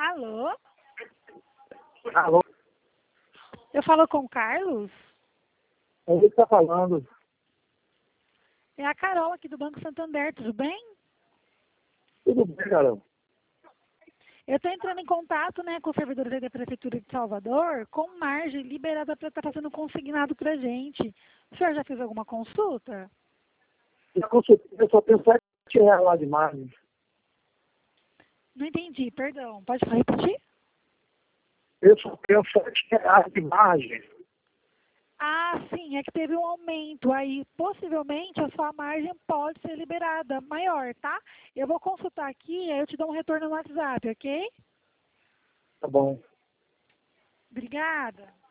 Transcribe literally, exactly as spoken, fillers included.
Alô? Alô? Eu falo com o Carlos? É ele que está falando. É a Carol aqui do Banco Santander, tudo bem? Tudo bem, Carol? Eu estou entrando em contato, né, com os servidores da Prefeitura de Salvador, com margem liberada para estar fazendo consignado para a gente. O senhor já fez alguma consulta? Já consultei, eu só tenho sete reais lá de margem. Não entendi, perdão. Pode repetir? Eu só tenho sete reais de margem. Ah, sim, é que teve um aumento. Aí, possivelmente, a sua margem pode ser liberada maior, tá? Eu vou consultar aqui, aí eu te dou um retorno no WhatsApp, ok? Tá bom. Obrigada.